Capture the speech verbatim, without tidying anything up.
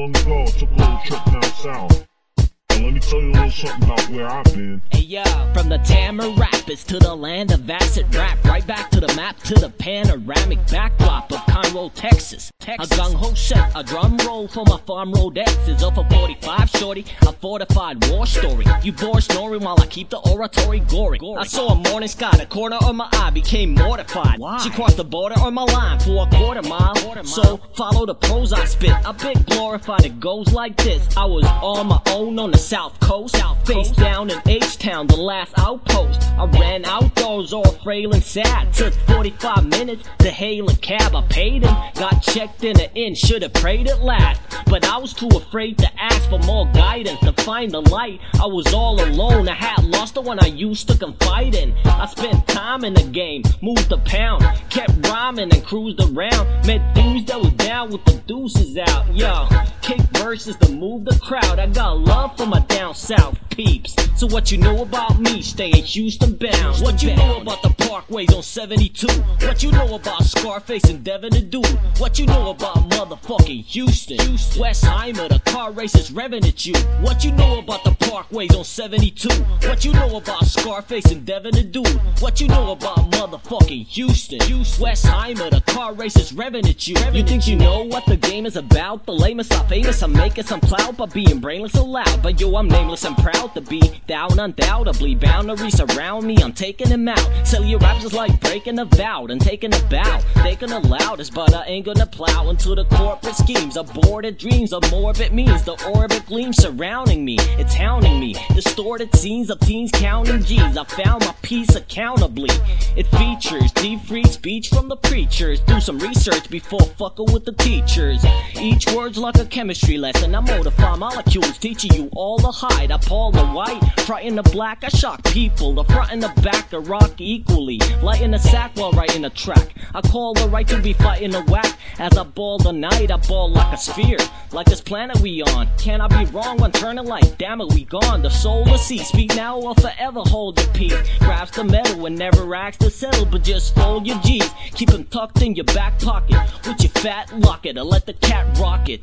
long ago, I took a little trip down south. And let me tell you a little something about where I've been. Hey yo, from the Tamarack Rapids to the land of acid rap, right back to the map to the panoramic backdrop of Conroe, Texas. Texas. A gung-ho set, a drum roll for my farm road exes. Off a forty-five shorty, a fortified war story. You bore snoring while I keep the oratory gory. gory. I saw a morning sky, the corner of my eye became mortified. Why? She crossed the border on my line for a quarter mile. Quarter mile. So follow the prose I spit, a bit glorified. It goes like this: I was on my own on the South Coast, South face coast. Down in H-Town, the last outpost. I ran outdoors all frail and sad. Took forty-five minutes to hail a cab. I paid him, got checked in the inn, should've prayed it last. But I was too afraid to ask for more guidance, to find the light. I was all alone, I had lost the one I used to confide in. I spent time in the game, moved the pound, kept rhyming and cruised around. Met dudes that was down with the deuces out. Yo, kick verses to move the crowd. I got love for my down south peeps. So what you know about me, stay in Houston bound. What you know about the parkways on seventy-two? What you know about Scarface and Devin the Dude? What you know about motherfucking Houston? Houston. Westheimer, the car races revving at you. What you know about the parkways on seventy-two? What you know about Scarface and Devin the Dude? What you know about motherfucking Houston? Houston. Westheimer, the car races revving at you. Revving you think you know what the game is about? The lamest are famous, I'm making some clout by being brainless and loud. But yo, I'm nameless and proud to be down, undoubtedly. Boundaries around me, I'm taking them out. Sell your raps is like breaking a vow and taking a bow. Thinking the loudest, but I ain't gonna plow into the corporate schemes. Aborted dreams of morbid means. The orbit gleam surrounding me, it's hounding me. Distorted scenes of teens counting G's. I found my peace accountably. It features deep free speech from the preachers. Do some research before fucking with the teachers. Each word's like a chemistry lesson. I modify molecules, teaching you all the hide. I Paul the white, frighten the black. I shock people. The front and the back, the rock equally. Light in the sack while writing a track. I call the right to be fighting the whack. As I ball the night, I ball like a sphere. Like this planet we on. Can I be wrong when turning like, damn it, we gone. The solar sea, speak now or forever hold your peace. Grasp the metal and never ask to settle, but just fold your G's. Keep them tucked in your back pocket with your fat locket, or let the cat rock it.